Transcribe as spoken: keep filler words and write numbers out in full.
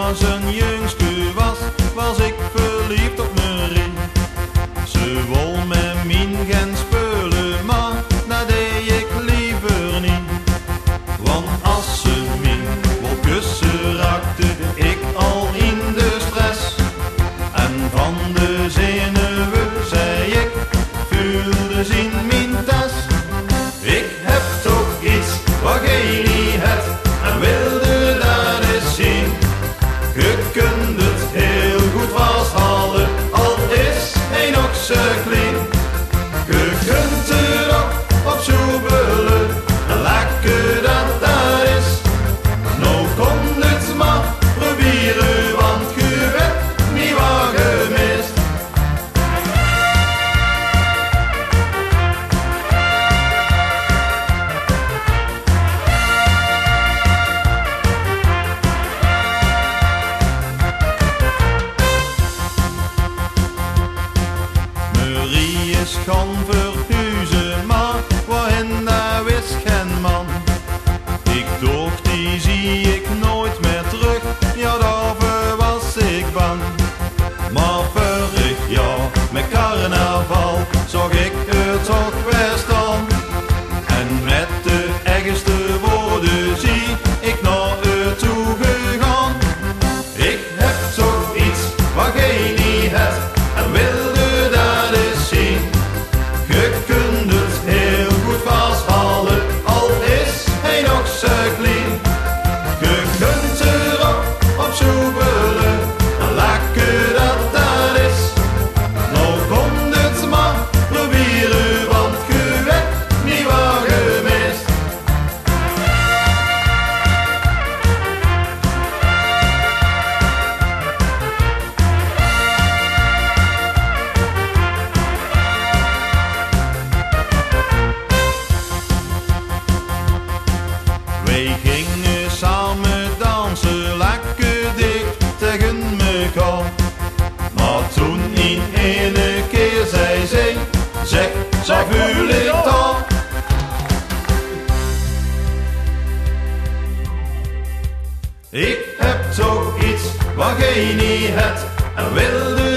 zijn jongske was, was ik verliefd op Marie. Ze wou met min gaan spelen, maar dat deed ik liever niet. Want als ze min wou kussen, raakte ik al in de stress. En van de zenuwen, zei ik, voelde ze in mijn tas. Ik heb toch iets wat jij niet hebt en wilde dat eens zien. Je kunt het heel goed vasthouden, al is hij nog zo klein. Je kunt er ook op zoebelen, en lekker dat dat is. Nou komt het maar proberen, want je weet niet wat je mist. Marie is gaan verhuizen, maar waarin daar wist geen man. Ik dacht, die zie ik nooit meer terug, ja daarvoor was ik bang. Maar vorig jaar met carnaval zag ik het toch weer staan. En met de ergste woorden zie ik naar het toe gegaan. Ik heb toch iets wat jij niet hebt en wilde dat eens zien. Je kunt het heel goed vasthouden, al is hij nog zo klein. Je kunt er ook op zoebelen, en lekker dat dat is. Nou komt het maar proberen, want je weet niet wat je mist. Wij gingen samen dansen, lekker dicht tegen mekaar. Maar toen in ene keer zei zij, zeg, zo voel ik dat. Ik heb toch iets wat jij niet hebt en wilde